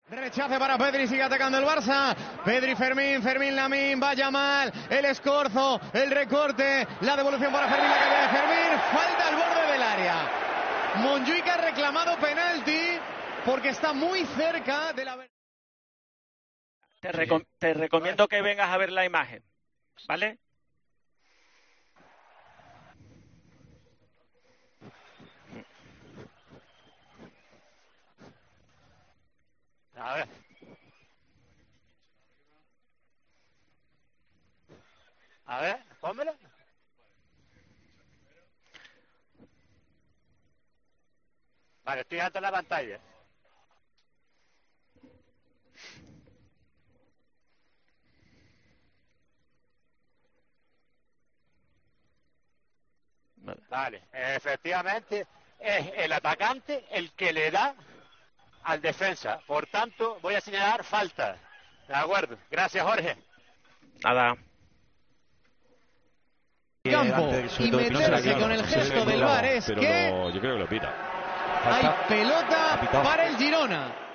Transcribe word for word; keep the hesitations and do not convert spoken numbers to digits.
Rechace para Pedri, sigue atacando el Barça. Pedri, Fermín, Fermín, Lamine, vaya mal. El escorzo, el recorte, la devolución para Fermín, la caída de Fermín. Falta al borde del área. Montjuic ha reclamado penalti porque está muy cerca de la... Te, recom te recomiendo que vengas a ver la imagen, ¿vale? A ver. A ver, pónmelo. Vale, estoy alto en la pantalla. Vale. Vale, efectivamente es el atacante el que le da al defensa. Por tanto, voy a señalar falta. De acuerdo. Gracias, Jorge. Nada. Campo y meterse con el gesto del V A R es que yo creo que lo pita. hay pelota para el Girona.